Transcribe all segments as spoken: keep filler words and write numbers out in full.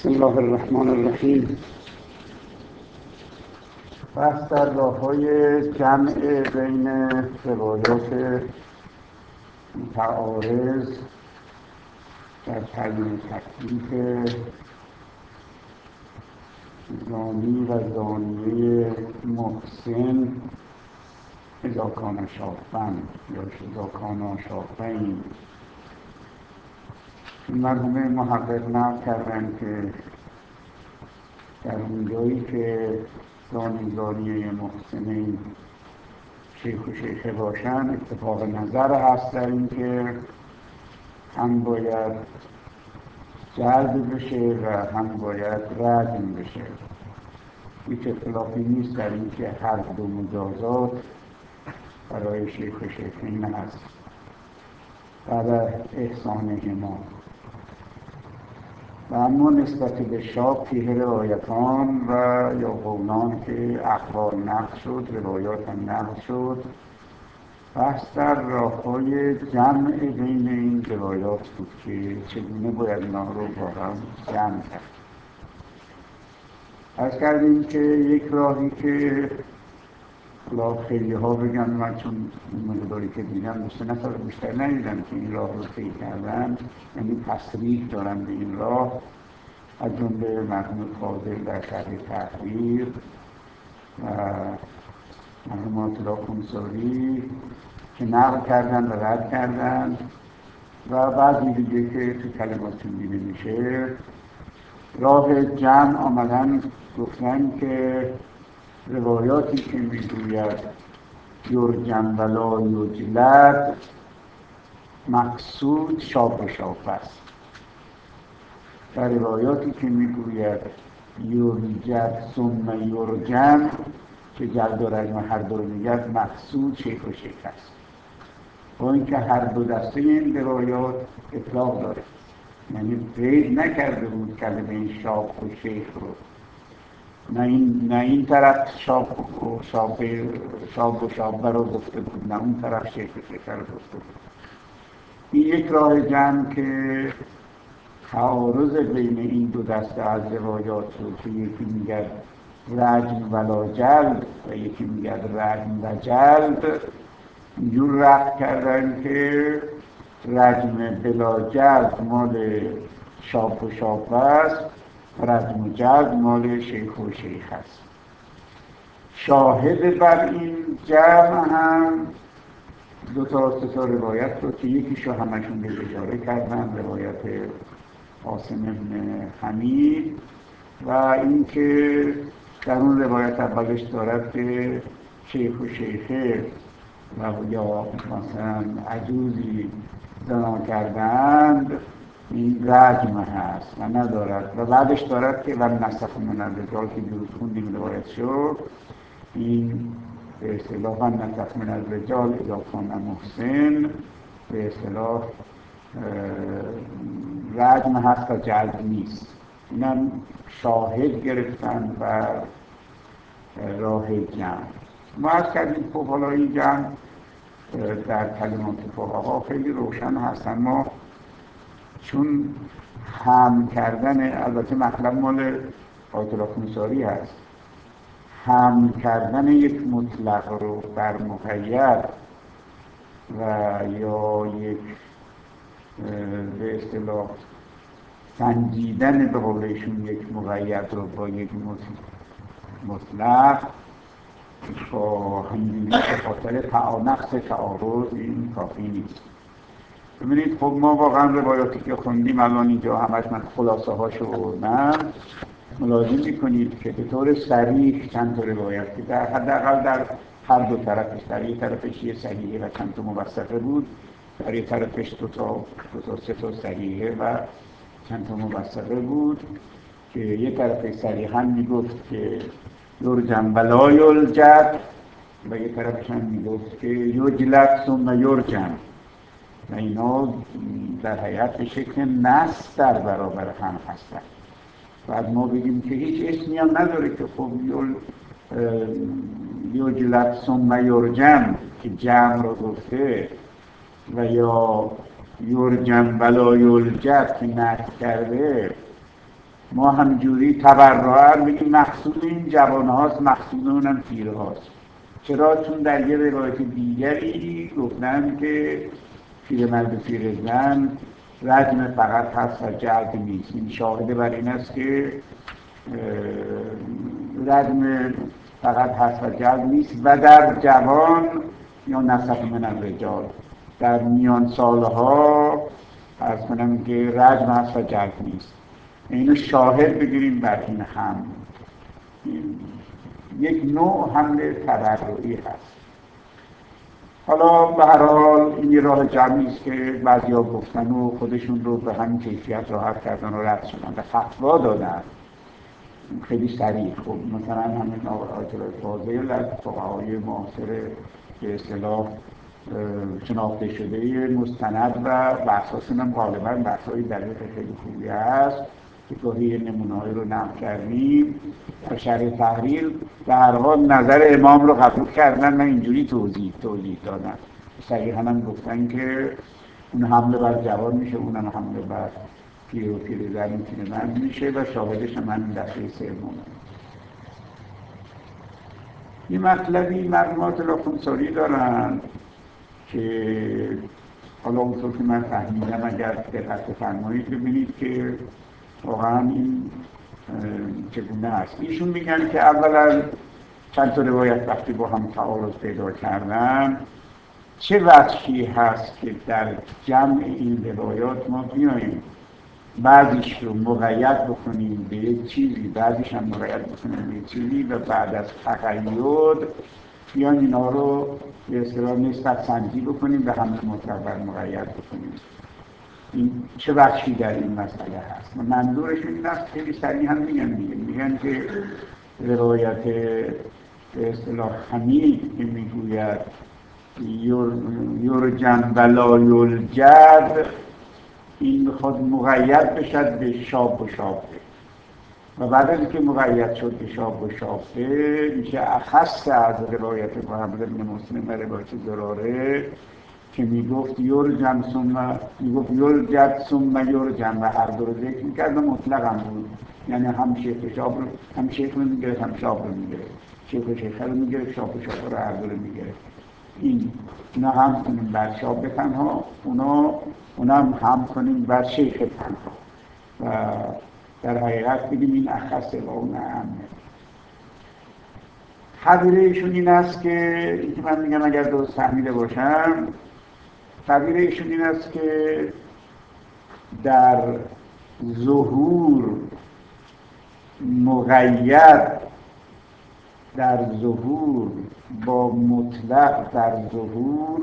بسم الله الرحمن الرحیم. بحث در راه‌های جمع بین روایات متعارض در تعیین تکلیف زانی و زانیه محسن اذا کان شابًا یا اذا کانا شابین. مرحوم محقق نقل کردن که در اونجایی که زانی زانیه محسنین شیخ و شیخه باشن اتفاق نظر هست در این که هم باید جلب بشه و هم باید رجم بشه. هیچ اختلافی نیست در این که هر دو مجازات برای شیخ و شیخین هست بعد احسانهما. و اما نسبت به شاب فیه روایتان و یا قولان که اخبار نقل شد، روایات هم نقل شد. بحث در راه‌های جمع بین این روایات بود که چگونه باید اینا رو با هم جمع کرد. عرض کردیم که یک راهی که خیلی ها بگن، من چون مقداری که دیدم دوست نفر بیشتر ندیدم که این راه رو طی کردن، یعنی تصریح دارن به این راه، از جمله مرحوم فاضل در شرح تحریر و مرحوم آتلا کنساری که نقل کردن و رد کردن و بعضی دیگه که تو کلماتون دیده میشه. راه جمع آمدن گفتن که روایاتی که میگوید یرجم ولا یجلد مقصود شاب و شاب است. در روایاتی که میگوید یرجد ثم یرجم که جلد و رجم هر دو رو میگد مقصود شیخ و شیخ است. با اینکه هر دو دسته این روایات اطلاق داره، یعنی قید نکرده بود کلمه شاب و شیخ رو. نه این نه این طرف شاب و شاب شاب و شاب رو گفته بود، نه اون طرف شیخ و شیخ رو گفته بود. این یک راه جمع که تعارض بین این دو دسته از روایات رو که یکی میگه رجم ولا جلد و یکی میگه رجم و جلد، اینجور رفت کردن که رجم بلا جلد مال شاب و شاب است، رجم و جلد مال شیخ و شیخ است. شاهد بر این جمع هم دو تا سه تا روایت رو که یکیشو همشون به اشاره کردن، روایت عاصم بن حمید و این که در اون روایت اولش دارد که شیخ و شیخه و یا مثلا عجوزی زنا کردند، این رجم هست و ندارد و بعدش دارد که ون نسخ من الرجال که دیروز خوندیم روایت شد، این به اصطلاح ون نسخ من الرجال اذا کان محسن به اصطلاح رجم هست و جلد نیست. اینم شاهد گرفتن و راه جمع. ما عرض کردیم خب حالا این جمع در کلمات فقها خیلی روشن هست، اما چون هم کردن، البته مطلب مال آتلا کنساری هست، هم کردن یک مطلق رو بر مقید و یا یک به اصطلاح سنجیدن به قولشون یک مقید رو با یک مطلق با همینجوری به خاطر نقص تعارض این کافی نیست. ببینید خب ما واقعا روایاتی که خوندیم الان اینجا همش من خلاصه هاشو بردم، ملاحظه میکنید که به طور صریح چند تا روایت که در حداقل در هر دو طرفش، در یک طرفش یه صحیحه و چند تا موثقه بود، در یک طرفش دو تا دو تا سه تا صحیحه و چند تا موثقه بود که یک طرفش صریحاً میگفت که یرجم ولا یلجد و یک طرفش هم میگفت که یجلد ثم یرجم و اینا در حقیقت به شکل نص در برابر هم هستن. بعد ما بگیم که هیچ اسمی هم نداره که خب یجلد ثم یرجم که جمع رو گفته و یا یرجم ولا یلجد که نهی کرده، ما همجوری تبرعاً بگیم محصول این جوان هاست، محصول اونم پیره هاست. چرا؟ چون در یه روایت دیگری گفتن که پیرمرد و پیرزن رجم فقط هست و جلد نیست. این شاهده بر این است که رجم فقط هست و جلد نیست و در جوان یا نسخ من الرجال، در میان سالها عرض کنم که رجم هست و جلد نیست. اینو شاهد بگیریم بر این هم یک نوع حمله تبرعی هست. حالا به هر حال این یه راه جمعی است که بعضیا گفتن و خودشون رو به همین کیفیت راحت کردن و رد شدن و فتوا دادن خیلی سریع. خب مثلا همین آیت الله فاضل از فقهای معاصر به اصطلاح شناخته شده مستند و بحثاشون هم غالبا بحث‌های دقیق خیلی خوبی هست که گاهی نمونه‌هایی رو نقل کردیم و شرح تحریر به هر حال نظر امام رو قبول کردن و اینجوری توضیح توضیح دادن. صریحاً هم گفتن که اون حمله بر جوان میشه، اون هم حمله بر پیر و پیرزن و پیرمرد میشه و شاهدش هم همین دفعه سوم. یه مطلبی مرحومات لاخونساری دارن که حالا اونطور که من فهمیدم اگر دقت فرمایید ببینید که واقعا این چگونه هست. ایشون میگن که اولا چند تا روایت وقتی با هم تعارض پیدا کردن چه وجهی هست که در جمع این روایات ما بیاییم بعضیش رو مقید بکنیم به یک چیزی، بعضیش هم مقید بکنیم به یک چیزی و بعد از تقید بیان اینا رو به اصطلاح نسبت سنجی بکنیم و حمل مطلق بر مقید بکنیم. این چه بخشی در این مسئله هست؟ منظورشون این است، خیلی سریع هم میگن دیگه میگن که روایت به اصطلاح حمید که میگوید یرجم ولا یلجد، این بخواد مقید بشد به شاب و شابه و بعد از اینکه مقید شد به شاب و شابه میشه اخص از روایت محمد بن مسلم و روایت زراره که میگفت یرجم ثم میگفت یلجد ثم یرجم و هر دو رو ذکر میکرد و مطلق هم بود، یعنی هم شیخ شاب رو هم شیخ رو میگرفت هم شاب رو میگرفت، شیخ و شیخ رو میگرفت، شاب و شاب رو هر دو رو میگرفت. این اونا هم کنیم بر شاب تنها، اونا اونا هم هم کنیم بر شیخ تنها و در حقیقت بگیم این اخصه و اون اهمه. تعبیر ایشون این است که این که من میگم اگر درست فهمیده باشم، تعبیر ایشون این است که در ظهور مقید در ظهور با مطلق در ظهور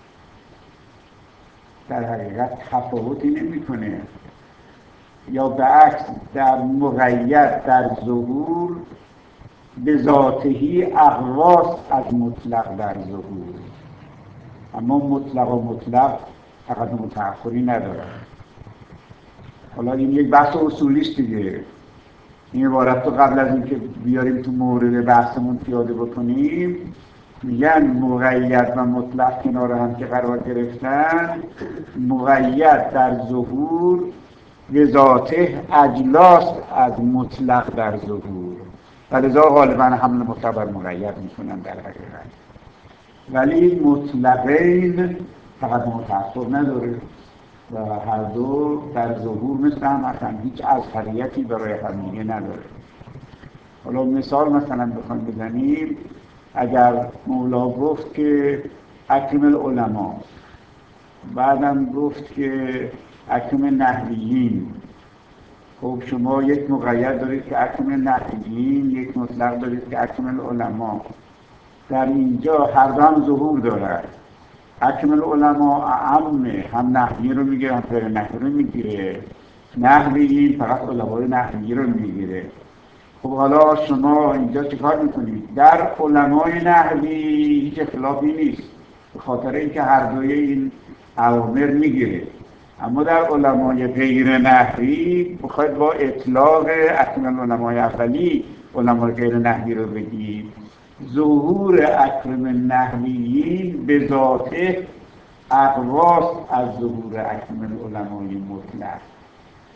در حقیقت تفاوتی نمی‌کنه، یا به عکس در مقید در ظهور به ذاتهی اقواس از مطلق در ظهور، اما مطلق و مطلق تقدم و تأخری نداره. حالا این یک بحث اصولیست دیگه، این عبارت رو قبل از اینکه بیاریم تو مورد بحثمون پیاده بکنیم میگن مقید و مطلق کنار هم که قرار گرفتن، مقید در ظهور به ذاته اجلاس از مطلق در ظهور و لذا غالبا حمل مطلق بر مقید میکنن در حقیقت، ولی مطلقین فقط متأخر نداره و هر دو در ظهور مثل هم اصلا هیچ اظهریتی برای همدیگه نداره. حالا مثال مثلا بخوام بزنیم، اگر مولا گفت که اکرم العلماء، بعدم گفت که اکرم نحویین، خب شما یک مقید دارید که اکرم نحویین، یک مطلق دارید که اکرم العلماء، در اینجا هر دو هم ظهور دارد. اکرم العلماء عامه، هم نحوی رو میگیره هم غیر نحوی رو میگیره، نحویین فقط علمای نحوی رو میگیره. خب حالا شما اینجا چیکار میکنید؟ در علمای نحوی هیچ اختلافی نیست به خاطر اینکه هر دوی این اوامر میگیره، اما در علمای غیر نحوی بخواید با اطلاق اکرم العلمای اولی علمای غیر نحوی رو بگید. ظهور اکرم نحویین به ذاته اقواس از ظهور اکرم العلمای مطلق.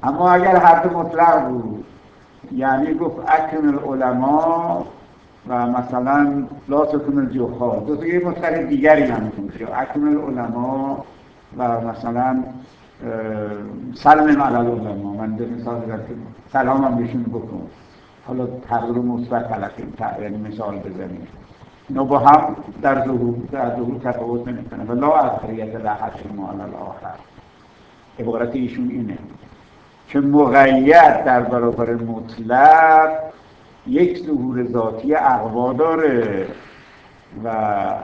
اما اگر حد مطلق بود یعنی گفت اکرم العلماء و مثلا لا تکرم الجهال، دو تا یه مطلق دیگری هم میشه اکرم العلماء و مثلا سلم علی العلماء، من به مثال بزنم که سلام هم بهشون بکن، حالا تغییر مثبت تلقیم، یعنی مثال بزنیم اینا با هم در ظهور در ظهور تفاوت نمیکنه و لا اثریت لحظ ما علی الاخر. عبارت ایشون اینه که مقید در برابر مطلق یک ظهور ذاتی اقوا داره و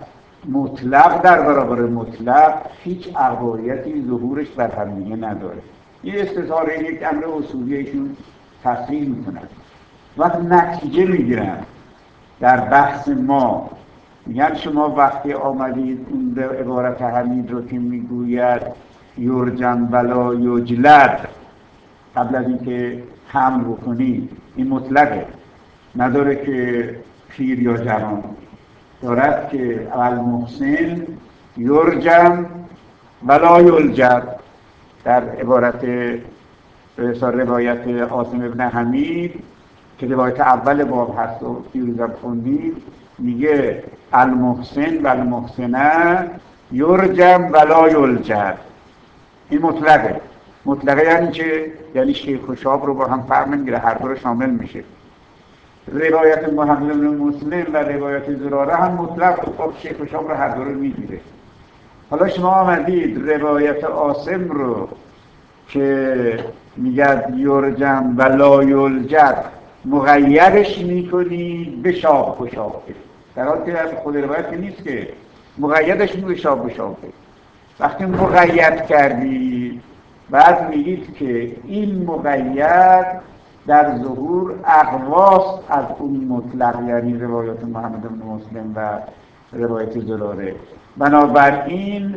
مطلق در برابر مطلق هیچ اقوایتی ظهورش بر همدیگه نداره. این استظهار یک امر اصولی ایشون تصریح میکنن. وقت نتیجه میگیرن در بحث ما، میگن شما وقتی آمدید اون عبارت حمید رو که میگوید یرجم ولا یجلد قبل از اینکه حمل بکنید، این مطلقه، نداره که پیر یا جوان، دارد که المحسن یرجم ولا یلجد. در عبارت روایت عاصم ابن حمید که روایت اول باب هست و دیروزم خوندیم، میگه المحسن و المحسنه یرجم ولا یلجد. این مطلقه. مطلقه یعنی چه؟ یعنی شیخ و شاب رو با هم فرق نمیگیره، هر دو رو شامل میشه. روایت محمد بن مسلم و روایت زراره هم مطلق خب شیخ و شاب رو هر دو رو میگیره. حالا شما آمدید روایت عاصم رو که میگه یرجم و لا یلجد مقیدش میکنی به شاب و شابه، در حالی که خود روایت نیست که مقیدش میکنی به شاب و شابه. وقتی مقید کردی بعد میگید که این مقید در ظهور اقواست از اون مطلق، یعنی روایت محمد بن مسلم و روایت زراره. بنابراین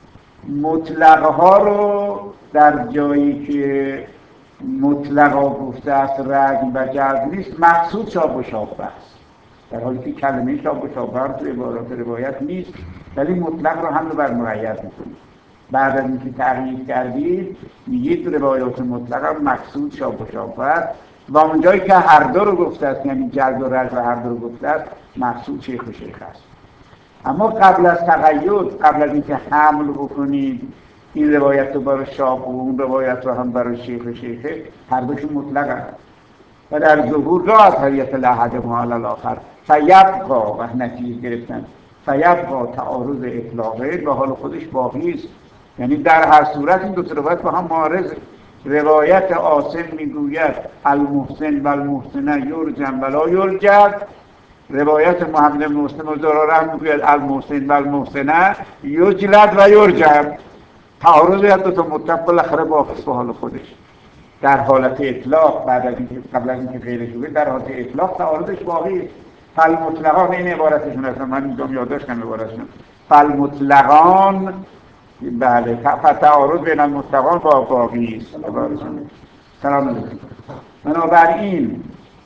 مطلقها رو در جایی که مطلقا گفته است رجم و جلد نیست مقصود شاب و شابه است، در حالی که کلمه شاب و شابه هم توی عبارات روایت نیست، ولی مطلق رو هم رو بر مقید میکنید. بعد از اینکه تغییر کردید میگید روایات مطلق هم مقصود شاب و شابه است و اونجایی که هر دو رو گفته است، یعنی جلد و رجم و هر دو رو گفته است، مقصود شیخ و شیخ است. اما قبل از تقید، قبل از اینکه حمل بکنید این روایت رو برای شاب و اون روایت رو هم برای شیخ و شیخه، هر دوشون مطلق است و در ظهور لا اثریت لحد ما علی الاخر فیبقا و نتیجه گرفتن فیبقا تعارض اطلاقه به حال خودش باقی است. یعنی در هر صورت این دو تا روایت با هم معارضه. روایت عاصم میگوید المحسن و المحسنه یرجم ولا یلجد، روایت محمد بن مسلم و زراره هم میگوید المحسن و المحسنه یجلد و یرجم. تعارض یا دو تا مطلق بالاخره باقی به حال خودش. در حالت اطلاق بعد از اینکه قبل از اینکه غیرش بود در حالت اطلاق تعارضش باقی است. فالمطلقان این عبارتشون هست، من اینجا یادداشتم عبارتشون فالمطلقان، بله، فتعارض بین المطلقان با باقی است. سلام علیکم. بنابراین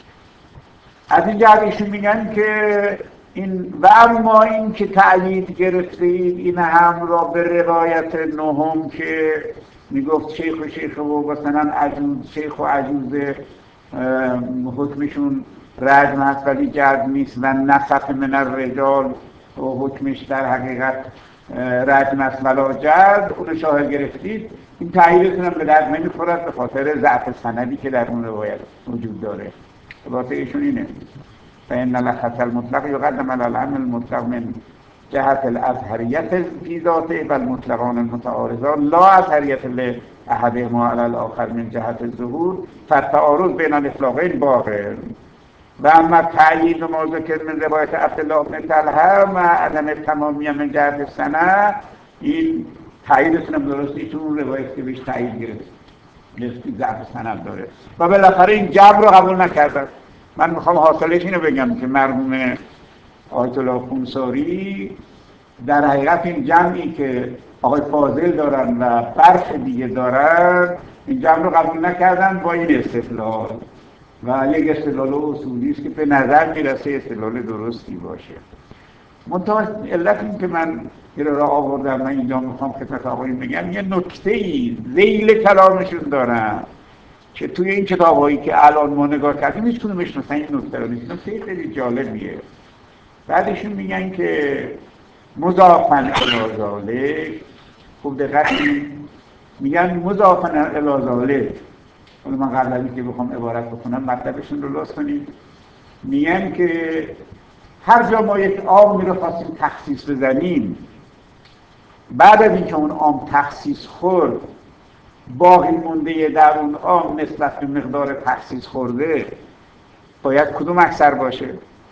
از این جهت ایشون میگن که این و اما این که تأیید گرفتید این هم را به روایت نهم که میگفت شیخ و شیخ و مثلا عجوز شیخ و عجوز حکمشون رجم هست ولی جلد نیست و نسخ من الرجال و حکمش در حقیقت رجم است ولا جلد، اون شاهد گرفتید. این تأییدتون هم به درد نمیخورد به خاطر ضعف سندی که در اون روایت وجود داره. عبارت ایشون اینه فإن الخط المطلق يقدم على العمل المطلق من جهت الأزهرية في ذاته والمطلقان المتعارضان لا أزهرية لأحدهما على الآخر من جهة الظهور فالتعارض بين الإطلاقين باقي. وأما التعيين ما ذكر من رواية عبد الله بن طلحة مع عدم التمامیه من جهت السند، این تاییدتون هم درست ایشون اون روایت که بهش تایید گرفت نسبی ضعف سند داره و بالاخره این جبر رو قبول نکردن. من میخوام حاصلش اینو بگم که مرحوم آیت الله خونساری در حقیقت این جمعی که آقای فاضل دارن و برخ دیگه دارن این جمع رو قبول نکردن با این استدلال و یک استدلال اصولی است که به نظر میرسه استدلال درستی باشه. منتها علت این که من این را آوردم من اینجا میخوام خدمت آقایون بگم یه نکته‌ای ذیل کلامشون دارم که توی این کتاب‌هایی که الان ما نگاه کردیم هیچ کدومش مثلا این نکته رو نیست. نکته خیلی جالبیه. بعدشون میگن که مضافاً الی ذالک، خوب دقت کنید، میگن مضافاً الی ذالک. حالا من قبل از اینکه بخوام عبارت بکنم مطلبشون رو لحاظ کنید. میگن که هر جا ما یک عامی رو خواستیم تخصیص بزنیم، بعد از اینکه اون عام تخصیص خورد باقی مونده در اون عام نسبت به مقدار تخصیص خورده باید کدوم اکثر باشه؟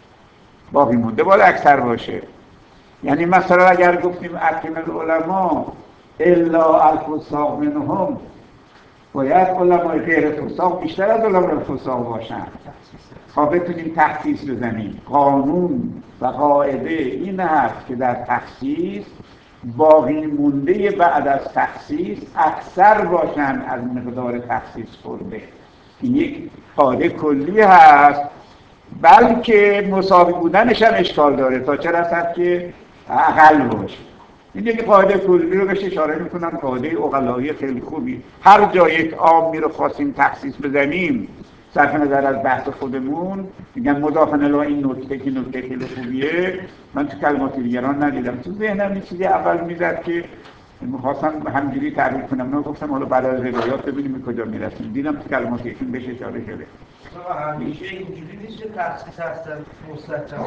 باقی مونده باید اکثر باشه. یعنی مثلا اگر گفتیم اکرم العلماء الا الفساق منهم، باید علمای غیر فساق بیشتر از علمای فساق باشن تا بتونیم تخصیص بزنیم. قانون و قاعده این هست که در تخصیص باقی مونده بعد از تخصیص اکثر باشن از مقدار تخصیص خورده. این یک قاعده کلی هست، بلکه مساوی بودنش هم اشکال داره تا چه رسد که اقل باشه. این یک قاعده کلی رو بهش اشاره میکنم، قاعده عقلایی خیلی خوبی. هر جا یک عامی رو خواستیم تخصیص بزنیم صرف نظر از بحث خودمون، میگن مضافاً الی این نکته که نکته خیلی خوبیه. من تو کلمات دیگران ندیدم، تو ذهنم این چیزی اول میزد که میخواستم همجوری تعریف کنم، نه گفتم حالا بعد از روایات ببینیم به کجا میرسیم. دیدم تو کلمات ایشون بهش اشاره شده. همیشه اینجوری نیست که تخصیص هستن مستقیم.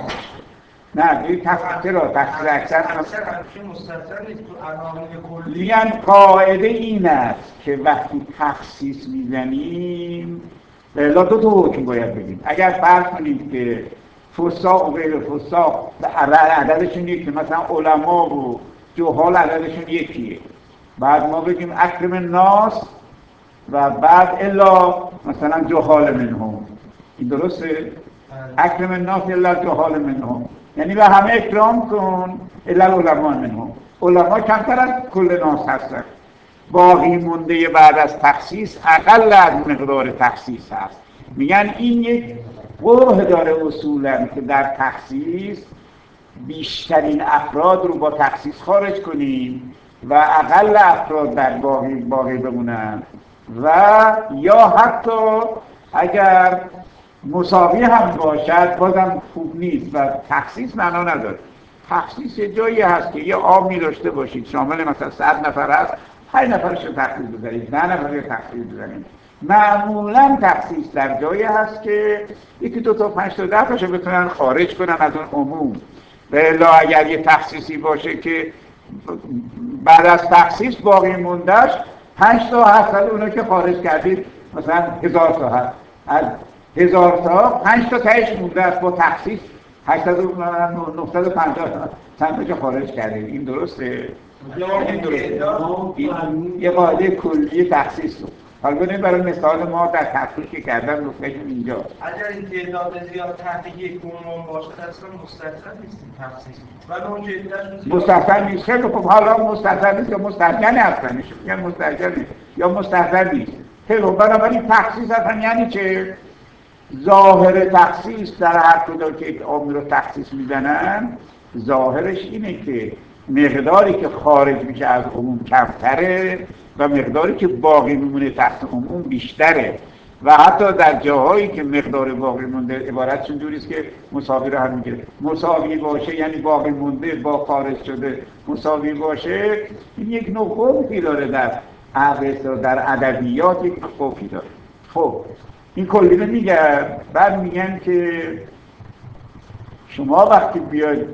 نه این تخصیص را تخصیص اکثر اکثر همیشه مستقیم نیست. تو عناوین کلی میگن قاعده این است که وقتی تخصیص میزنیم بلا دو تا حکم باید بگیم. اگر فرض کنیم که فساق و غیر فساق عددشون یکیه، مثلا علما و جهال عددشون یکیه، بعد ما بگیم اکرم الناس و بعد الا مثلا جهال منهم، این درسته؟ اکرم الناس الا جهال منهم، یعنی به همه اکرام کن الا العلماء منهم. علما کمتر از کل ناس هستن. باقی مونده بعد از تخصیص اقل از مقدار تخصیص هست. میگن این یک قرح داره اصولا که در تخصیص بیشترین افراد رو با تخصیص خارج کنیم و اقل افراد در باقی باقی بمونن، و یا حتی اگر مساوی هم باشد بازم خوب نیست و تخصیص معنا نداره. تخصیص جایی هست که یه عامی داشته باشید شامل مثلا صد نفر هست، پنج نفرش رو تخصیص بزنید، ده نفر رو تخصیص بزنید. معمولا تخصیص در جایی هست که یکی دو تا پنج تا ده تاشو بتونن خارج کنن از اون عموم. و الا اگر یه تخصیصی باشه که بعد از تخصیص باقی موندهش پنج تا هست، اونا که خارج کردید مثلا هزار تا هست، از هزار تا پنج تا تهش مونده است با تخصیص هشتصد و نهصد و پنجاه چند تا خارج کردید. این درسته؟ این درسته. این یه قاعده کلی تخصیص رو حالا ببینید برای مثال ما در تفکیک که کردن نقطه‌شون اینجا. اگر این تعداد زیاد تحت یک عنوان باشه اصلا مستثنا نیستیم تخصیص، ولی اون جدیدش مستثنا نیست. خیلی خب حالا مستثنا نیست یا مستثنا هستن، میگن مستثنا یا مستثنا نیست. خیلی خب بنابراین تخصیص اصلا یعنی چه؟ ظاهر تخصیص در هر کدوم که یک عامل رو تخصیص میزنن ظاهرش اینه که مقداری که خارج میشه از عموم کمتره و مقداری که باقی میمونه تحت عموم بیشتره. و حتی در جاهایی که مقدار باقی مونده عبارتشون جوریست که مساوی رو هم میگیره. مساوی باشه یعنی باقی مونده با خارج شده مساوی باشه. این یک نوع خوفی داره در عرض و در ادبیات یک خوفی داره. خب این کلی رو میگن. بعد میگن که شما وقتی بیاید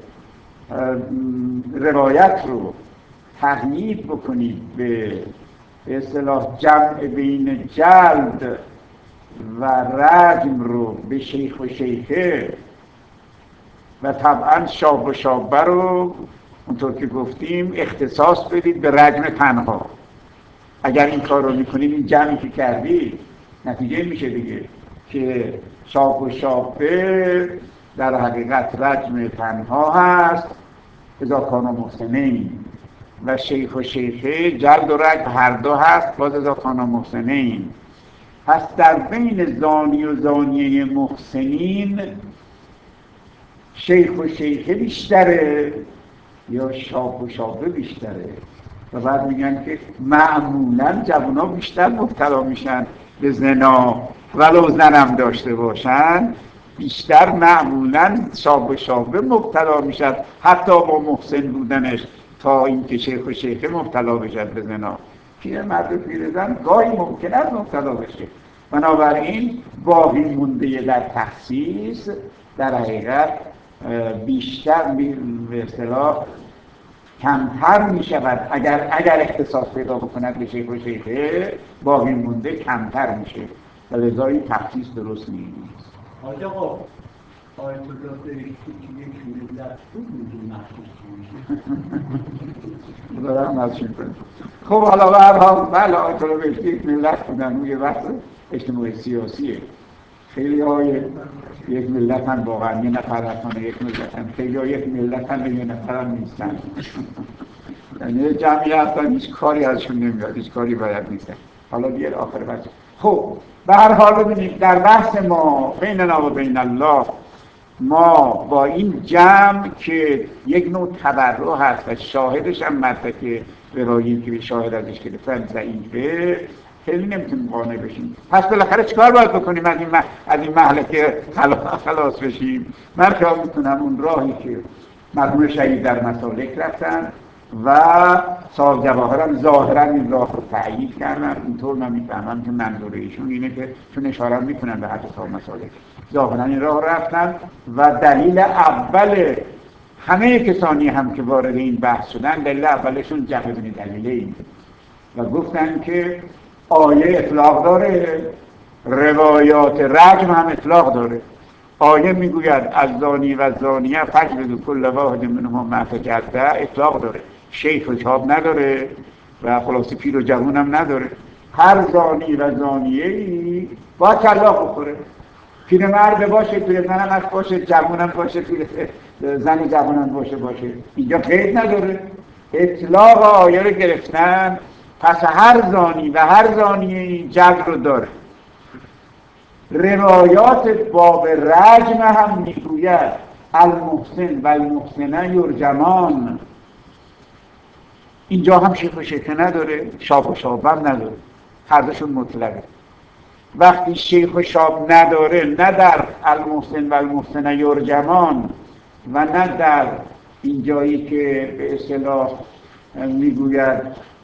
روایت رو تقیید بکنید به اصطلاح جمع بین جلد و رجم رو به شیخ و شیخه و طبعا شاب و شابه رو اونطور که گفتیم اختصاص بدید به رجم تنها. اگر این کار رو میکنید این جمعی که کردید نتیجه میشه دیگه که شاب و شابه در حقیقت رجم تنها هست اذا کانا محسنین، و شیخ و شیخه جلد و رجم هر دو هست باز اذا کانا محسنین. پس در بین زانی و زانیه محسنین شیخ و شیخه بیشتره یا شاب و شابه بیشتره؟ و بعد میگن که معمولا جوان ها بیشتر مبتلا میشن به زنا ولو زنم داشته باشند بیشتر معمولا شاب و شابه مبتلا میشد حتی با محسن بودنش تا اینکه شیخ و شیخه مبتلا بشد به زنا. پیرمرد و پیرزن گاهی ممکن است مبتلا بشه. بنابراین باقی مونده در تخصیص در حقیقت بیشتر به اصطلاح کمتر می شود. اگر اگر اختصاص پیدا بکند به شیخ و شیخه باقی مونده کمتر میشه و لذا این تخصیص درست نیست. آجا خب آیت الله بهشتی که یک ملت بود میگه مخصوص دارم مزشون کنیم. خب حالا به هر حال بله آیت الله بهشتی یک ملت بودن و یه وقت اجتماعی سیاسیه. خیلی های یک ملت هم واقعا یه نفر هستن یک ملت هم خیلی ها یک ملت هم یه نفر هم نیستن. یعنی جمعی هستن هیچ کاری ازشون نمیاد، هیچ کاری باید نیستن. حالا بیاد آخر بچه. خب به هر حال ببینید در بحث ما بیننا و بین الله ما با این جمع که یک نوع تبرع هست و شاهدش هم مدرک براییم که به شاهد ازش گرفتن ضعیفه خیلی نمیتونیم قانع بشیم. پس بالاخره چیکار باید بکنیم از این مح... از این مهلکه خلاص بشیم؟ من خیال میکنم اون راهی که مرحوم شهید در مسالک رفتن و صاحب جواهر هم ظاهرا این راه رو تأیید کردن. اینطور من میفهمم که منظور ایشون اینه که چون اشاره میکنن به حتی صاحب مسالک ظاهرا این راه رفتن و دلیل اول همه کسانی هم که وارد این بحث شدن دلیل اولشون جمع بین دلیلین و گفتن که آیه اطلاق داره، روایات رجم هم اطلاق داره. آیه میگوید از زانی و زانیه فجلدوا کل واحد منهما ما تجلد، اطلاق داره، شیخ و شاب نداره و خلاصی پیر و جوون هم نداره. هر زانی و زانیه‌ای باید طلاق بخوره، پیرمرد باشه، پیرزن هم باشه، جوون هم باشه، پیر زن جوون هم باشه باشه اینجا قید نداره. اطلاق آیه رو گرفتن، پس هر زانی و هر زانیه‌ای جلد رو داره. روایات باب رجم هم میگوید المحسن و المحسنه یرجمان. اینجا هم شیخ و شیخه نداره، شاب و شاب هم نداره، هر دوشون مطلقه. وقتی شیخ و شاب نداره نه در المحسن و المحسنه یرجمان و نه در این جایی که به اصطلاح میگوید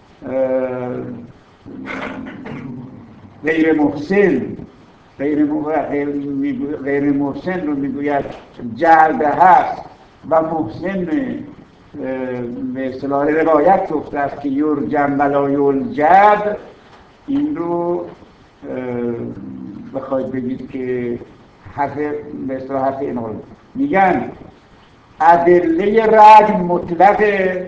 غیر محسن غیر, غیر, غیر محسن رو میگوید جلد هست و محسن به اصطلاح روایت گفته است که یرجم ولا یلجد. این رو بخواید بگید که حرف به اصطلاح حرف این رو میگن ادله رجم مطلقه،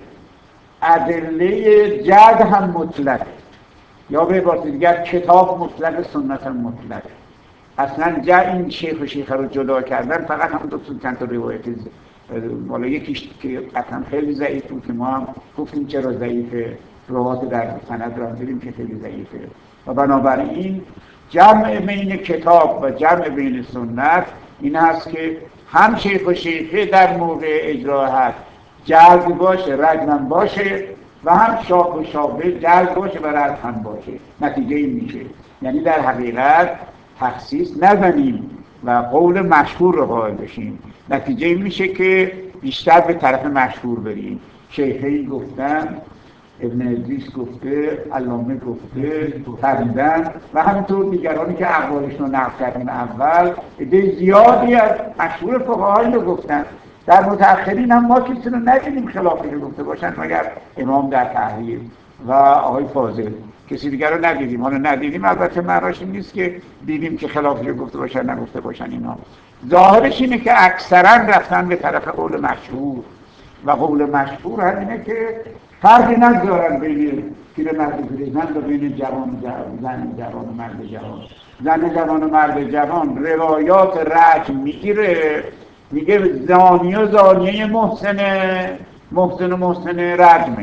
ادله جلد هم مطلقه، یا به عبارت دیگر کتاب مطلق سنت هم مطلقه. اصلا جا این شیخ و شیخه رو جدا کردن فقط هم دو چند تا روایت بالا، یکیش که قطعا خیلی ضعیف بود که ما هم گفتیم چرا ضعیفه، روایت در سند رو هم دیدیم که خیلی ضعیفه و بنابراین جمع بین کتاب و جمع بین سنت این هست که هم شیخ و شیخه در موقع اجرا هست جلد باشه، رجم باشه و هم شاق و شاقه جلد باشه و رجم هم باشه. نتیجه این میشه یعنی در حقیقت تخصیص نزنیم و قول مشهور رو قائل بشیم. نتیجه این میشه که بیشتر به طرف مشهور بریم. شیخی گفتن، ابن ادریس گفته، علامه گفته، فرمودن و همینطور دیگرانی که اقوالشون رو نقل کردن اول عده زیادی از مشهور فقهایی رو گفتن. در متأخرین هم ما کسی رو ندیدیم خلافی رو گفته باشن مگر امام در تحریر و آقای فاضل، کسی دیگر رو ندیدیم. حالا ندیدیم البته معناش این نیست که دیدیم که خلافی رو گفته باشن نگفته باشن. اینا ظاهرش اینه که اکثرا رفتن به طرف قول مشهور و قول مشهور همینه که فرقی نگذارن بین پیرمرد و پیرزن و بین جوان و زن جوان و مرد جوان. زن جوان و مرد جوان روایات رجم میگیره، میگه زانی و زانیه محسن محسن و محسن رجمه،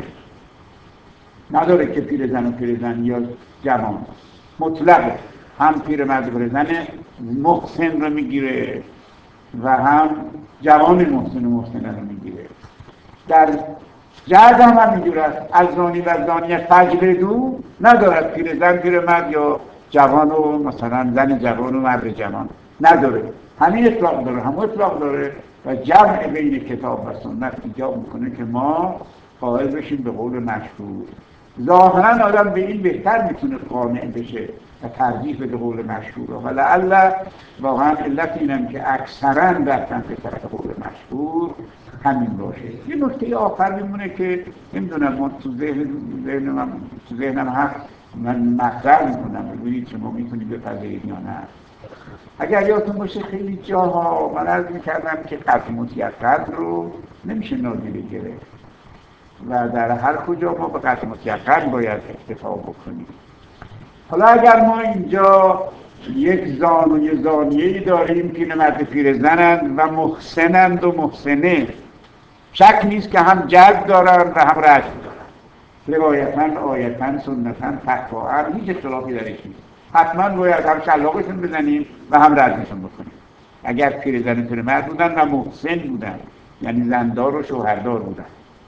نداره که پیرزن و پیرزن یا جوان، مطلقه. هم پیرمرد و پیرزن محسن رو میگیره و هم جوان محسن و محسن رو میگیره. در جلد هم هم میگیره از زانی و زانیه فجلدو ندارد پیرزن پیرمرد یا جوان و مثلا زن جوان و مرد جوان نداره، همین اطلاق داره، همون اطلاق داره و جمع بین کتاب و سنت ایجاب میکنه که ما قائل بشیم به قول مشهور. ظاهرا آدم به این بهتر میتونه قانع بشه و ترجیح بده قول مشهور و لعل واقعا علت اینم که اکثرا رفتن به طرف قول مشهور همین باشه. یه نکته آخر میمونه که نمیدونم من تو ذهن ذهنم تو ذهنم هست، من مطرح میکنم ببینید شما میتونید بپذیرید یا نه. اگر یادتون باشه خیلی جاها من عرض میکردم که قطع مطلق رو نمیشه نادیده گرفت و در هر کجا ما به قطع مطلق باید اکتفا بکنیم. حالا اگر ما اینجا یک زان و یک زانیه‌ای داریم که مرد پیرزنند و محسنند و محسنه، شک نیست که هم جلب دارن و هم رجم دارن، روایتاً، آیتاً، سنتاً، تقواً، هیچ اختلافی درش نیست. حتما باید هم شلاقشون بزنیم و هم رجمشون بکنیم اگر پیرزن پیرمرد بودن و محسن بودن، یعنی زندار و شوهردار بودن.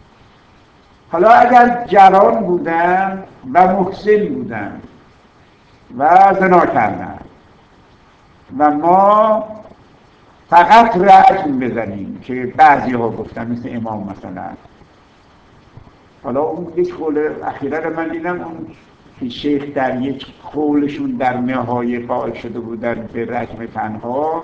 حالا اگر جوان بودن و محسن بودن و زنا کردن و ما فقط رجم بزنیم که بعضی ها گفتن مثل امام مثلا، حالا اون یک قول اخیره من دیدم اون که شیخ در یک قولشون در نهایه قائل شده بودن به رجم تنها،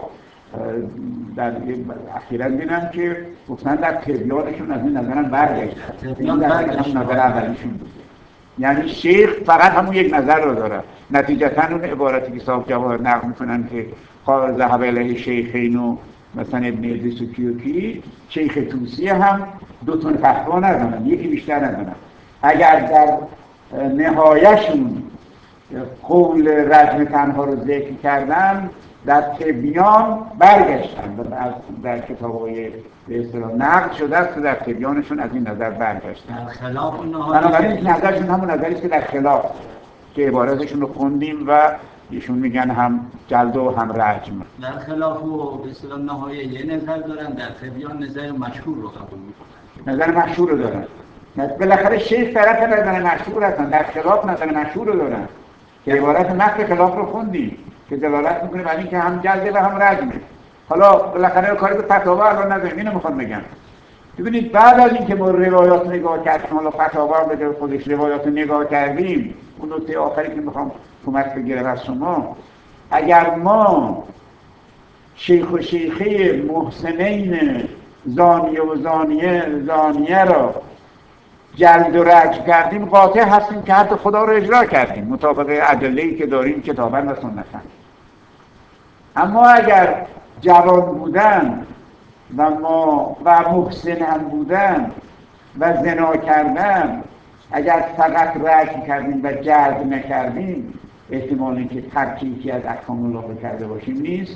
در اخیراً دیدم که گفتن در تبیانشون از این نظرم برگشت، این در نظر اولیشون بود. یعنی شیخ فقط همون یک نظر رو داره. نتیجتاً اون عبارتی که صاحب جواهر نقل میکنن که قال ذهب الیه شیخین و مثلا ابن ادریس و کیوکی، شیخ توسی هم دو تون فتوا ندارن، یکی بیشتر ندارن. اگر در نهایشون قول رجم تنها رو ذکر کردن، در تبیان برگشتن و در کتاب‌های به اصطلاح نقل شده است در تبیانشون از این نظر برگشتن. بنابراین نظرشون همون نظری است که در خلاف، که عبارتشون رو خوندیم و ایشون میگن هم جلد و هم رجم. در خلاف و به اصطلاح نهایه یه نظر دارن، در تبیان نظر مشهور رو قبول میکنن. نظر مشهور رو دارن. بالاخره شیخ طرف نظر مشهور هستن، در خلاف نظر مشهور رو دارن که عبارت نقل خلاف رو خوندیم که دلالت میکنه بر اینکه هم جلده و هم رجمه. حالا بالاخره کاری به فتاوا الان نداریم، اینو میخوام بگم. ببینید بعد از اینکه ما روایات نگاه کردیم، حالا فتاوا هم به خودش روایات نگاه کردیم، اون نکته آخری که میخوام کمک بگیرم از شما، اگر ما شیخ و شیخه محسنین زانیه و زانیه زانیه را جلد و رجم کردیم، قاطع هستیم که حد خدا رو اجرا کردیم مطابق ادله‌ای که داریم کتاباً و سنتاً. اما اگر جوان بودن و ما و محسن هم بودن و زنا کردن، اگر فقط رجم کردیم و جلد نکردیم، احتمال اینکه ترک یکی از احکام الله کرده باشیم نیست،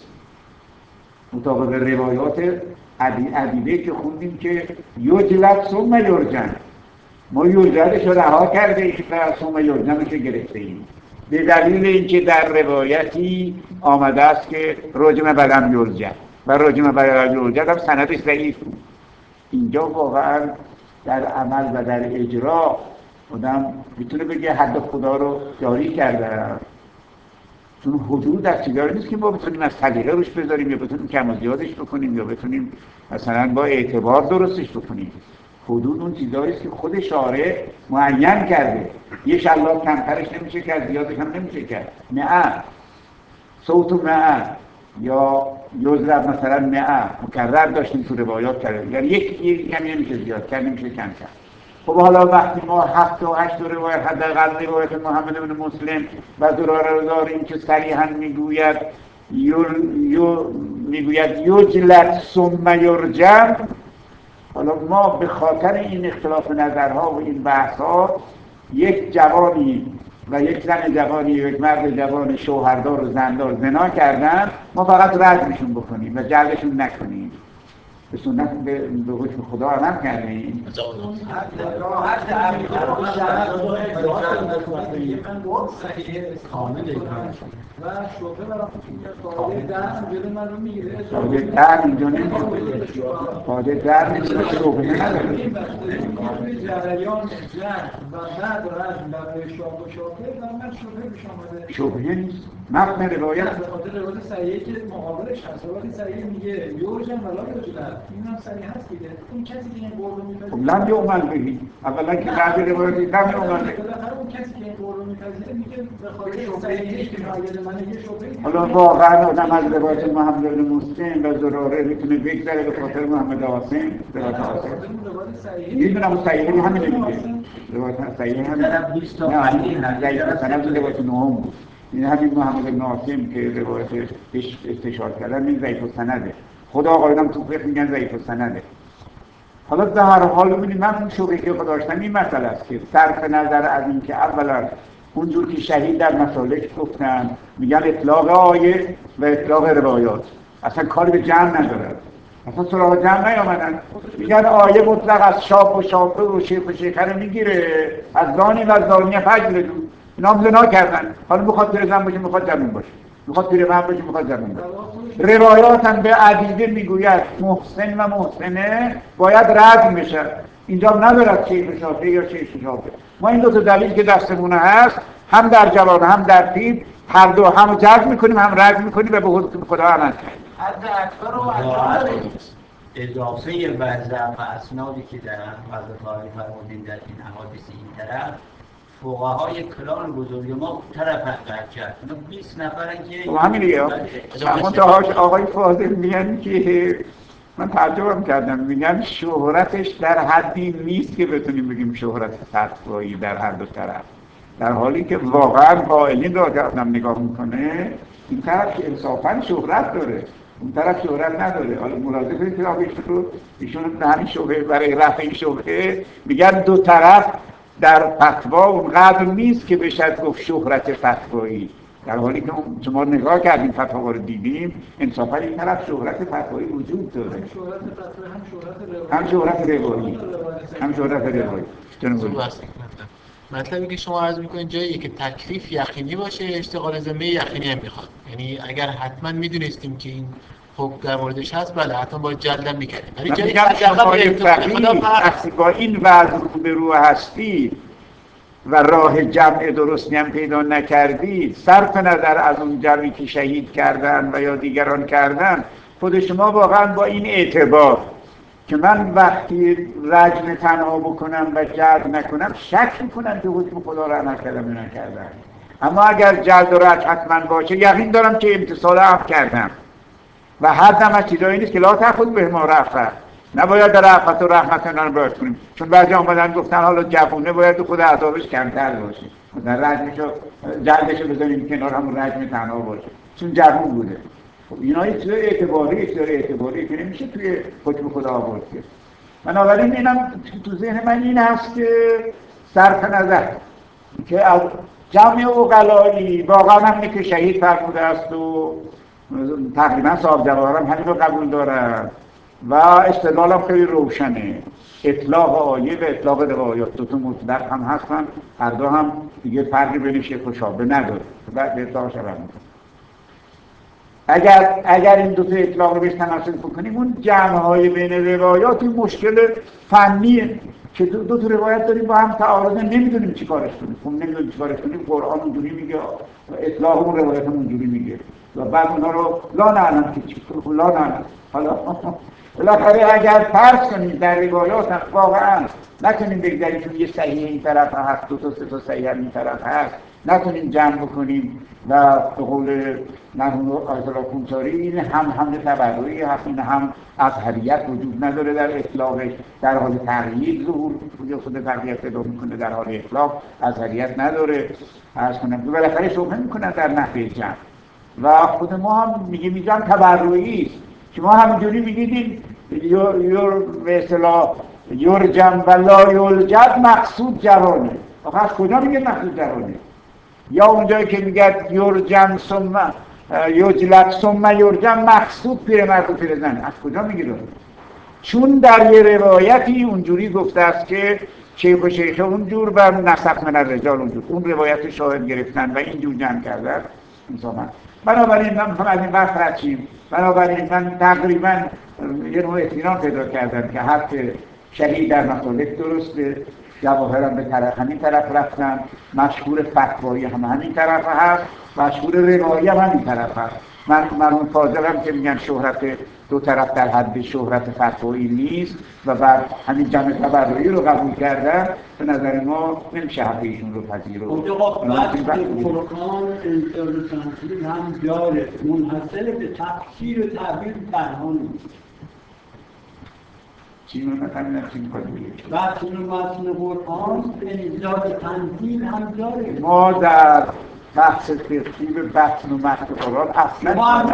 مطابق روایات عدیده که خوندیم که یجلد ثم یرجم، ما یجلدش رو رها کرده ایم و ثم یرجمش رو گرفته ایم، به دلیل اینکه در روایتی آمده است که رجم بدم یرجم و رجم بدم یرجم هم سندش ضعیف بود. اینجا واقعا در عمل و در اجرا آدم میتونه بگه حد خدا رو جاری کرده، چون حدود در چیزایی نیست که ما بتونیم از سلیقه روش بذاریم یا بتونیم کم و زیادش بکنیم یا بتونیم مثلا با اعتبار درستش بکنیم. حدود اون چیزایی است که خود شارع معین کرده. یه شلاق کمترش نمیشه کرد، زیادش هم نمیشه کرد. مئه صوت و مئه یا یضرب مثلا مئه مکرر داشتیم تو روایات کرده، یعنی یک یک کمی نمیشه زیاد کرد، نمیشه کم کرد. خب حالا وقتی ما هفت و هشت روایت حداقل روایت محمد بن مسلم و زراره رو داریم که صریحاً میگوید یو یو میگوید یجلد ثم یرجم، حالا ما به خاطر این اختلاف نظرها و این بحث‌ها یک جوانی و یک زن جوانی یک مرد جوان شوهردار و زندار زنا کردن، ما فقط رجمشون بکنیم و جلدشون نکنیم. به سنت به, به حکم خدا عمل کرده ایم. راحت عبیده رو و شوخه برام قاعده درم جلو من رو میگیره قاعده درم اینجا نمیگیره قاعده درم اینجا شوخه نداره جریان جنگ و بعد رجم برای شاه و شاکر و من شوخه پیش آمده شوخه نیست متن روایت به خاطر روایت صحیحه که مقابلش هست روایت صحیح میگه یورجن ولا یورجن این هم صحیح هست دیگه اون کسی که این قول رو میپذیره لم یعمل بهی اولا که بعد روایت لم یعمل بهی بالاخره اون کسی که این قول رو میپذیره میگه به خاطر صحیحه که معید من یه شوخه حالا واقعا آدم از روایت محمد بن مسلم و زراره میتونه بگذره به خاطر محمد قاسم روایت قاسم میدونم اون صحیحه همینه دیگه روایت صحیحه همینه نه همین ضعیف سند روایت نهم بود این همین محمد بن قاسم که روایت استشهاد کردن این ضعیف سنده خدا آقایانم تو فقه میگن ضعیف سنده. حالا به هر حال ببینید من اون شوخی که داشتم این مسئله است که صرف نظر از این که اولا اونجور که شهید در مسالک گفتن میگن اطلاق آیه و اطلاق روایات اصلا کاری به جمع ندارن اصلا سراغ جمع نیامدن میگن آیه مطلق از شاپ و شاپه و شیخ و شیخه میگیره از زانی و از زانیه فجر دو اینا هم زنا کردن حالا میخواد پیرزن باشه میخواد جوون باشه میخواد پیرمرد باشه میخواد جوون باشه روایات هم به عدیده میگوید محسن و محسنه باید رد بشه اینجا ندارد شیخ شافعی یا شیخ شافعی ما این دو تا دلیل که دستمون هست هم در جوان هم در پیر هر دو هم جذب میکنیم هم رد میکنیم و به حکم خدا عمل کنیم حد اکبر و انجام اضافه وضع و اسنادی که در وضع ظاهری فرمودین در این احادیث این طرف فقهای کلان بزرگ ما طرف قد کرد بیست نفرن که و همین دیگه منتهاش آقای فاضل میگن که من تعجبم کردم میگن شهرتش در حدی نیست که بتونیم بگیم شهرت فتوایی در هر دو طرف در حالی که واقعا قائلین را که آدم نگاه میکنه این طرف که انصافا شهرت داره اون طرف شهرت نداره. حالا ملاحظه کنید که آقایشون رو ایشون همین شبهه برای رفع این شبهه میگن دو طرف در فتوا اونقدر نیست که بشد گفت شهرت فتوایی در حالی که شما نگاه کردیم فتوا رو دیدیم انصافا این طرف شهرت فتوایی وجود داره هم شهرت روایی هم شهرت روایی مطلبی که شما عرض میکنید جاییه که تکلیف یقینی باشه اشتغال ذمه یقینی هم میخواد یعنی اگر حتما میدونستیم که این حکم در موردش هست بله حتما باید جلدم میکردیم ولی جایی که شمای فقیه وقتی با این وضع رو به رو هستی و راه جمع درستی هم پیدا نکردی صرف نظر از اون جمعی که شهید کردن و یا دیگران کردن خود شما واقعا با این اعتبار که من وقتی رجم تنها بکنم و جلد نکنم شک میکنم که حکم خدا رو عمل کردم یا نکردم اما اگر جلد و رجم حتما باشه یقین دارم که امتصال هم کردم و حدم از چیزایی نیست که لا تأخذ به ما رأفت نباید در رأفت و رحمت اینا رو باید کنیم چون بعضی آمدن گفتن حالا جوونه باید خود عذابش کمتر باشه مثلا رجمشو جلدشو بزنیم کنار همون رجم تنها باشه چون جوون بوده اینا یه چیز اعتباری یه چیز اعتباری که نمیشه توی حکم خدا آورد کرد. بنابراین اینم تو ذهن من این هست که صرف نظر که از جمع عقلایی واقعا هم که شهید فرموده است و تقریبا صاحب جواهرم همین رو قبول دارن و استدلالم خیلی روشنه اطلاق آیه و اطلاق روایات دو تا مطلق هم هستن هر دو هم دیگه فرقی بین شیخ و شابه نداره بعد به اطلاق شبه اگر اگر این دو تا اطلاق رو بهش تناسب بکنیم اون جمع‌های بین روایات این مشکل فنیه که دو, دو تا روایت داریم با هم تعارض نمیدونیم چی کارش کنیم خب نمیدونیم چی کارش کنیم قرآن اونجوری میگه اطلاق اون روایت هم اونجوری میگه و بعد اونها رو لا نعلم که چی کنیم لا نعلم حالا بالاخره اگر فرض کنیم در روایات هم واقعا نکنیم بگذاریم که یه صحیح این طرف هست دو تا سه تا صحیح این طرف هست نتونیم جمع بکنیم و به قول مرحوم آیت الله کنچاری این هم حمل تبرعی هست این هم اطهریت وجود نداره در اطلاقش در حال تغییر ظهور خود تغییر پیدا میکنه در حال اطلاق اطهریت نداره عرض کنم که بالاخره شبهه میکنن در نحوه جمع و خود ما هم میگه میگم تبرعی است شما همینجوری میگید یور یور به اصطلاح یرجم و لا یلجد مقصود جوانه آخه از کجا میگه مقصود جوانه یا اونجایی که میگه یرجم ثم یجلد ثم یرجم مقصود پیرمرد و پیرزن از کجا میگه چون در یه روایتی اونجوری گفته است که شیخ و شیخه اونجور و نسخ من الرجال اونجور، اون روایت شاهد گرفتن و اینجور جمع کردن انسان. بنابراین من میخوام از این بحث رد شیم. بنابراین من تقریبا یه نوع اطمینان پیدا کردم که حرف شهید در مطالب درسته، جواهرم به طرف همین طرف رفتن، مشهور فتوایی هم همین طرف هست، مشهور روایی هم همین طرف هست. من مرحوم فاضلم که میگن شهرت دو طرف در حد شهرت فتوایی نیست و بعد همین جمع تبرعی رو قبول کردن، به نظر ما نمیشه حرف ایشون رو پذیرفت. اونجا بحث فرقان انترسانتی هم داره، منحصر به تفسیر و تعبیر تنها نیست. چی رو نفهمیدم چی می‌خواد بگید؟ متن متن قرآن انزاد تنزیل هم داره. ما در بحث ترتیب متن و متن قرآن اصلا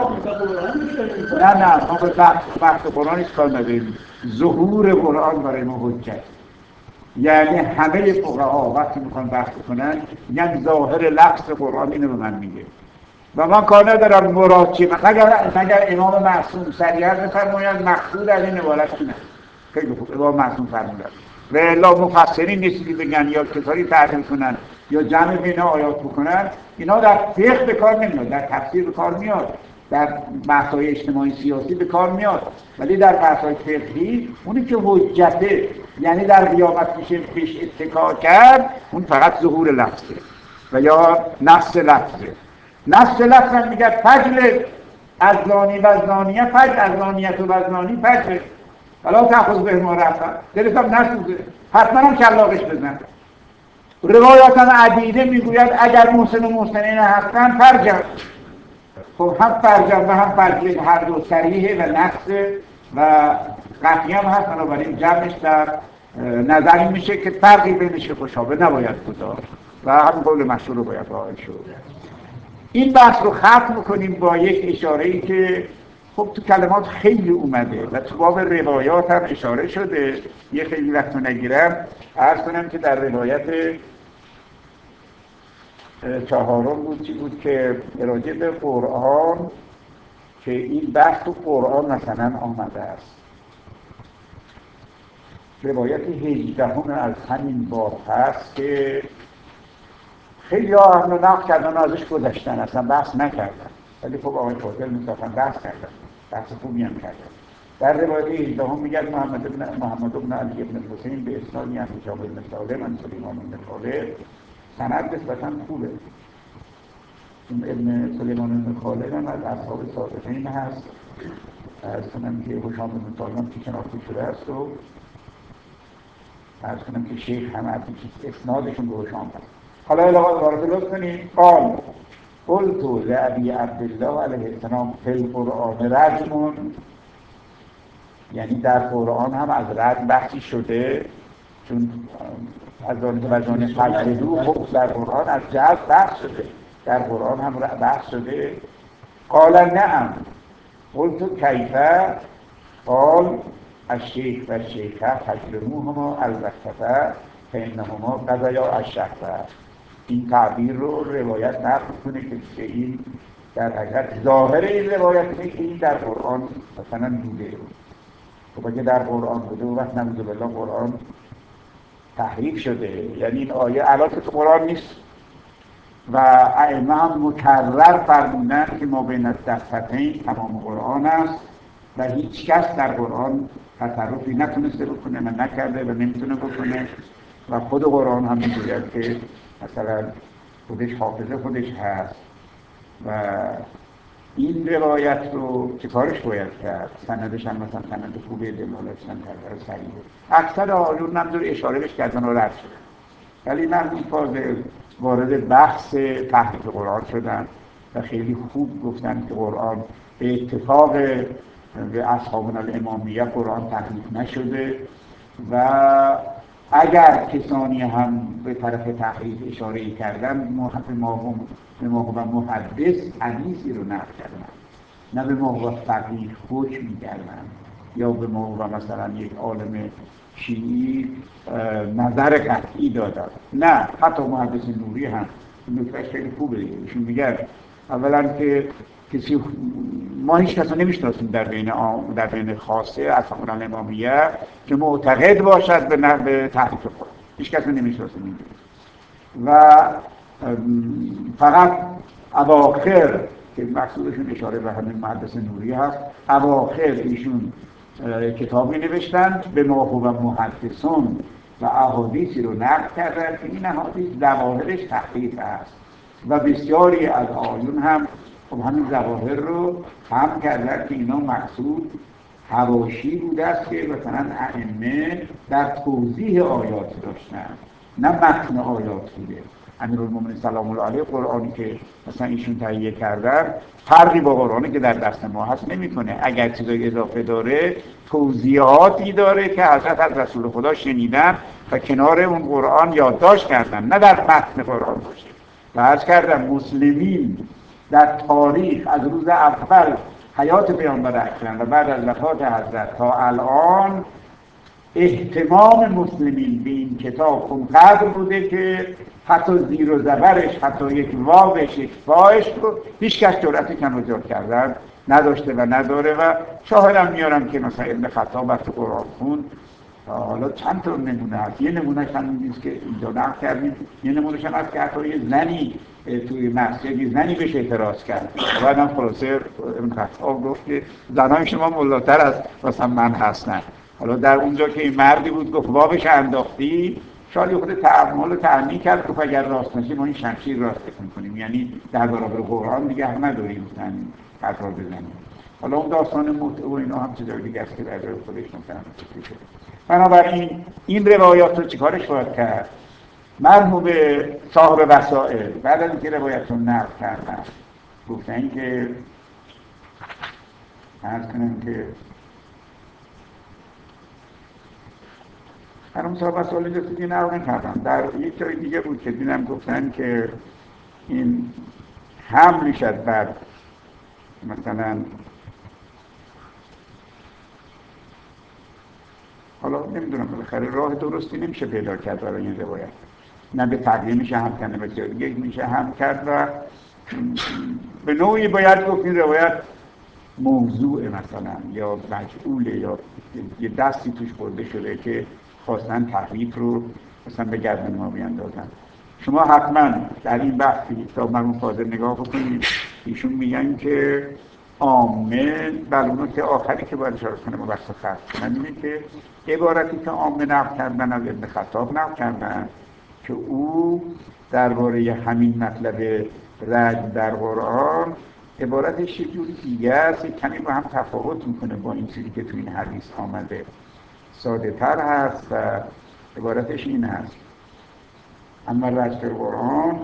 نه نه ما به بحث متن قرآن هیچ کار نداریم. ظهور قرآن برای ما حجت. یعنی همه فقها وقتی میخوان بحث کنن میگن ظاهر لفظ قرآن اینو به من میگه و من کار ندارم مراد چیه. مگر مگر امام معصوم صریحا بفرمایند مقصود از این عبارت اینه. خیلی خوب امام معصوم فرمودن و الا مفسرین نیستی بگن یا کتابی تعریف کنن یا جمع بین آیات بکنن، اینا در فقه به کار نمیاد، در تفسیر به کار میاد، در بحث‌های اجتماعی سیاسی به کار میاد، ولی در بحث‌های فقهی اونی که حجته، یعنی در قیامت میشه پیش اتکا کرد، اون فقط ظهور لفظه و یا نص لفظه. نص لفظ هم میگه فجل از زانی و زانیه، فجل از زانیت و زانی فجل حالا تحفظ به ما رفتن دلت هم نسوزه، حتما هم کلاقش بزن. روایات هم عدیده میگوید اگر محسن و محسنین هستن فرجم، خب هم فرجم و هم فرجل هر دو صریحه و نقصه و قطعی هم هست. بنابراین جمعش در نظری میشه که فرقی بین شیخ و شابه نباید گذاشت و همین قول مشهور رو باید قائل شد. این بحث رو ختم کنیم با یک اشاره‌ای که خب تو کلمات خیلی اومده و تو باب روایات هم اشاره شده. یه خیلی وقت نگیرم عرض کنم که در روایت چهارم بود چی بود که راجع به قرآن که این بحث تو قرآن مثلا آمده است. روایت هجدهم از همین باب هست که خیلی ها هم رو نقل کردن و ازش گذشتن، اصلا بحث نکردن، ولی خب آقای فاضل مصطفی بحث کردن، بحث خوبی هم کردن. در روایت هجدهم میگه محمد ابن محمد ابن علی ابن حسین به اسنادی از هشام بن سالم عن سلیمان بن خالد، سند نسبتاً خوبه. این ابن سلیمان بن خالد هم از اصحاب صادقین هست. عرض کنم که هشام بن سالم که شناخته شده است و عرض کنم که شیخ هم از اسنادشون به هشام هست. حالا علاقه دوباره لطف کنید. قال قلت لأبی عبدالله علیه السلام فی القرآن رجم، یعنی در قرآن هم از رجم بحثی شده، چون از آن وجان فجلو خب در قرآن از جلد بحث شده، در قرآن هم بحث شده. قال نعم. قلت کیفه؟ قال الشیخ و الشیخه فجلوهما البته فانهما قضیا الشهوه. این تعبیر رو روایت نقل کنه که این در حقیقت ظاهر این روایت اینه که این در قرآن مثلا بوده. خب اگه در قرآن بوده و وقت نموزه بالله قرآن تحریف شده، یعنی این آیه الان که تو قرآن نیست و ائمه هم مکرر فرمودن که ما بین الدفتین تمام قرآن است و هیچ کس در قرآن تصرفی نتونسته بکنه و نکرده و نمیتونه بکنه و خود قرآن هم میگوید که مثلا خودش حافظه خودش هست و این روایت رو چه کارش باید کرد؟ سندش هم مثلا سند خوبه، دلالتش هم تقدر صحیحه. اکثر آیون هم دور اشاره بهش کردن و رد شده، ولی من این فاضل وارد بحث تحریف قرآن شدن و خیلی خوب گفتن که قرآن به اتفاق به اصحابنا الامامیه قرآن تحریف نشده و اگر کسانی هم به طرف تحریف اشاره کردن به ما به ما و محدث حدیثی رو نقل کردن، نه به ما و فقیه حکم می‌کردن یا به ما و مثلا یک عالم شیعی نظر قطعی دادن، نه حتی محدث نوری هم نکتهش خیلی خوبه. ایشون میگن اولا که کسی ما هیچ کس رو نمیشناسیم در بین آم... در بین خاصه از همون الامامیه که معتقد باشد به, ن... به تحریف خود. هیچ کس رو نمیشناسیم اینجوری. و فقط اواخر که مقصودشون اشاره به همین محدث نوری هست، اواخر ایشون کتابی نوشتن به ما هو محدثون و احادیثی رو نقل کردن که این احادیث ظواهرش تحریف است و بسیاری از آیون هم خب همین ظواهر رو هم کردن که اینا مقصود حواشی بوده است که مثلا ائمه در توضیح آیات داشتن، نه متن آیات بوده. امیرالمومنین سلام الله علیه قرآنی که مثلا ایشون تهیه کردن فرقی با قرآنی که در دست ما هست نمیکنه. اگر چیزای اضافه داره توضیحاتی داره که حضرت از رسول خدا شنیدن و کنار اون قرآن یادداشت کردن، نه در متن قرآن باشه. و عرض کردم مسلمین در تاریخ از روز اول حیات پیامبر اکرم و بعد از وفات حضرت تا الان اهتمام مسلمین به این کتاب اونقدر بوده که حتی زیر و زبرش، حتی یک واوش، یک فاش رو هیچ کس جرأت کم و جار کردن نداشته و نداره. و شاهدم میارم که مثلا ابن خطاب وقتی قرآن خوند، حالا چند تا نمونه هست، یه نمونهش همین نیست که اینجا نقل کردیم، یه نمونهش هم هست که حتی یه زنی توی مسجدی زنی بهش اعتراض کرد و بعدم خلاصه ابن خطاب گفت که زنای شما ملاتر از مثلا من هستن. حالا در اونجا که این مردی بود گفت واوش انداختی، شاید خود تعامل و تعنی کرد که اگر راست نشیم ما این شمشیر راست میکنیم، یعنی در برابر قرآن دیگه هم نداریم مثلا قطار بزنیم. حالا اون داستان متع و اینا هم چیزای دیگه است که در جای خودش مثلا شده. بنابراین این روایات رو چیکارش باید کرد؟ مرحوم صاحب وسائل بعد از اینکه روایت رو نقل کردن گفتن که عرض کنم که مرحوم صاحب وسائل اینجا دیگه نقل نکردن، در یک جای دیگه بود که دیدم گفتن که این حمل میشد بر مثلا حالا نمیدونم بالاخره راه درستی نمیشه پیدا کرد برای این روایت، نه به تقدیم میشه هم کنه به جای دیگه میشه هم کرد و به نوعی باید گفت این روایت موضوع مثلا یا مجعوله یا یه دستی توش برده شده که خواستن تحریف رو مثلا به گردن ما بیاندازن. شما حتما در این بحثی تا مرحوم فاضل نگاه بکنید، ایشون میگن که عامه بر اون که آخری که باید اشاره کنه مبحث خط کنن اینه که عبارتی که عامه نقل کردن از ابن خطاب نقل کردن که او درباره همین مطلب رجم در قرآن عبارتش یه جوری دیگه است، کمی با هم تفاوت میکنه با این چیزی که تو این حدیث آمده، ساده تر هست و عبارتش این هست: اما رجم در قرآن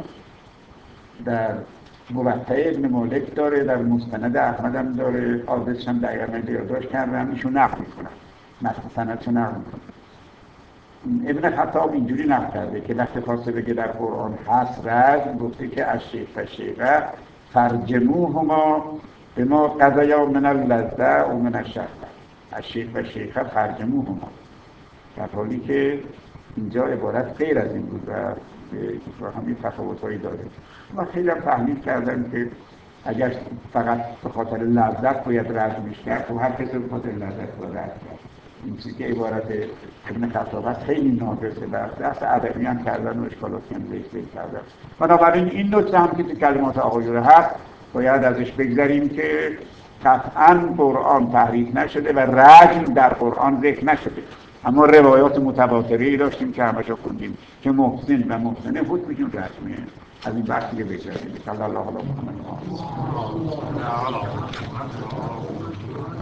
در موطأ ابن مالک داره، در مستند احمد هم داره، آدرسش هم دقیقاً یادداشت کردم، ایشون نقل میکنن، متن سندشو نقل میکنن. ابن خطاب اینجوری نقل کرده که وقتی خواسته بگه در قرآن هست رجم، گفته که الشیخ و شیخه فرجموهما به ما قضایا من اللذه و من الشهوه، الشیخ و شیخه فرجموهما، در حالی که اینجا عبارت غیر از این بود و همین تفاوت‌هایی داره. و خیلی هم تحلیل کردم که اگر فقط به خاطر لذت باید رجمش کرد و هر کسی به خاطر لذت باید رجم کرد. این چیزی که عبارت ابن خطاب است خیلی ناقصه، بحث ادبی هم کردن و اشکالاتی هم ذکر کردن. بنابراین این نکته هم که تو کلمات آقایون هست باید ازش بگذاریم که قطعاً قرآن تحریف نشده و رجم در قرآن ذکر نشده، اما روایات متواتری داشتیم که همشو خوندیم که محسن و محسنه حکمشون رجمه. از این بحثی که بگذاریم. صلی الله علیه و سلم.